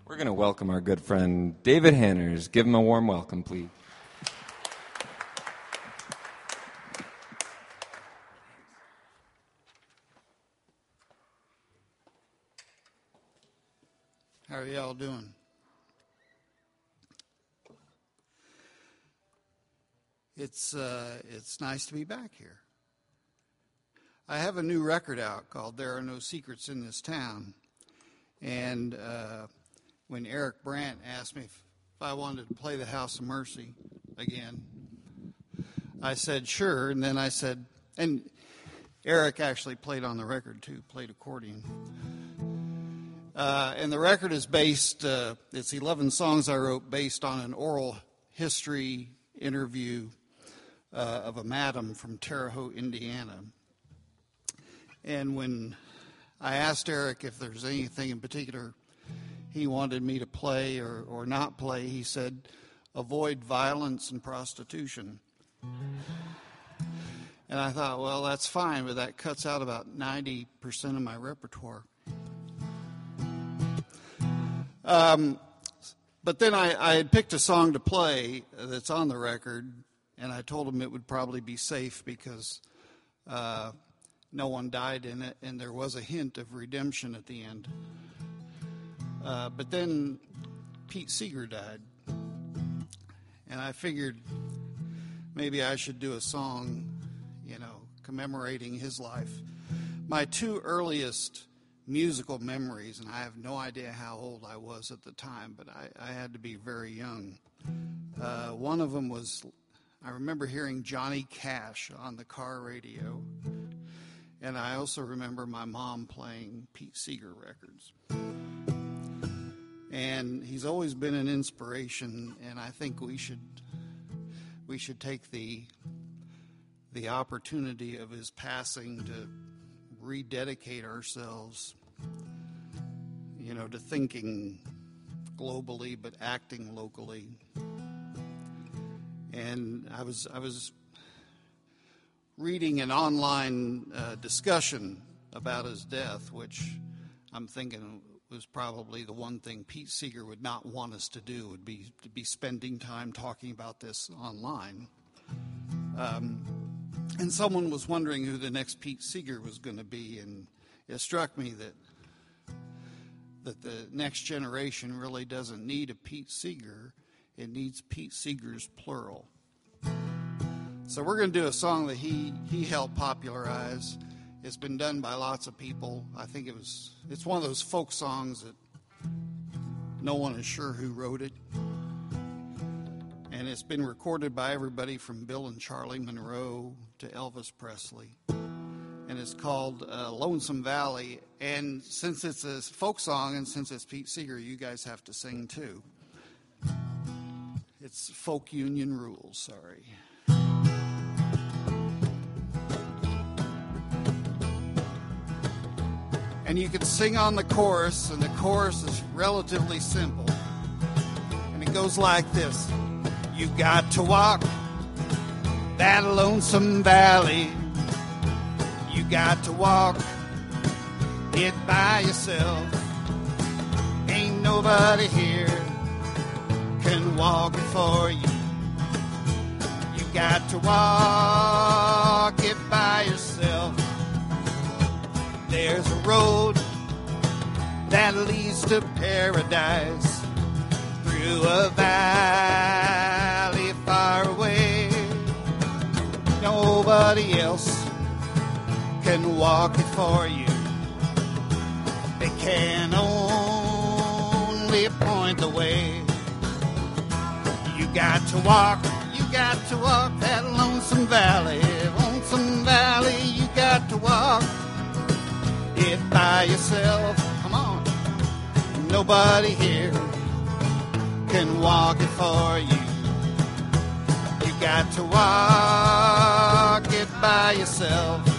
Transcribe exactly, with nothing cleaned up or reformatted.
We're going to welcome our good friend David Hanners. Give him a warm welcome, please. How are y'all doing? It's uh, it's nice to be back here. I have a new record out called "There Are No Secrets in This Town," and uh, when Eric Brandt asked me if, if I wanted to play the House of Mercy again, I said sure, and then I said, and Eric actually played on the record too, played accordion. Uh, and the record is based, uh, it's eleven songs I wrote based on an oral history interview uh, of a madam from Terre Haute, Indiana. And when I asked Eric if there's anything in particular he wanted me to play or, or not play, he said, avoid violence and prostitution. And I thought, well, that's fine, but that cuts out about ninety percent of my repertoire. Um, but then I, I had picked a song to play that's on the record, and I told him it would probably be safe because uh, no one died in it, and there was a hint of redemption at the end. Uh, but then Pete Seeger died, and I figured maybe I should do a song, you know, commemorating his life. My two earliest musical memories, and I have no idea how old I was at the time, but I, I had to be very young. Uh, one of them was, I remember hearing Johnny Cash on the car radio, and I also remember my mom playing Pete Seeger records. And he's always been an inspiration, and I think we should we should take the the opportunity of his passing to rededicate ourselves, you know, to thinking globally but acting locally. And I was I was reading an online uh, discussion about his death, which I'm thinking was probably the one thing Pete Seeger would not want us to do, would be to be spending time talking about this online. Um, and someone was wondering who the next Pete Seeger was going to be, and it struck me that that the next generation really doesn't need a Pete Seeger. It needs Pete Seegers, plural. So we're going to do a song that he, he helped popularize. It's been done by lots of people. I think it was, it's one of those folk songs that no one is sure who wrote it. And it's been recorded by everybody from Bill and Charlie Monroe to Elvis Presley. And it's called uh, Lonesome Valley. And since it's a folk song and since it's Pete Seeger, you guys have to sing too. It's folk union rules, sorry. And you can sing on the chorus, and the chorus is relatively simple. And it goes like this. You got to walk that lonesome valley. You got to walk it by yourself. Ain't nobody here can walk it for you. You got to walk it by yourself. There's a road that leads to paradise through a valley far away. Nobody else can walk it for you. They can only point the way. You got to walk, you got to walk that lonesome valley. Lonesome valley, you got to walk it by yourself. Come on. Nobody here can walk it for you. You got to walk it by yourself.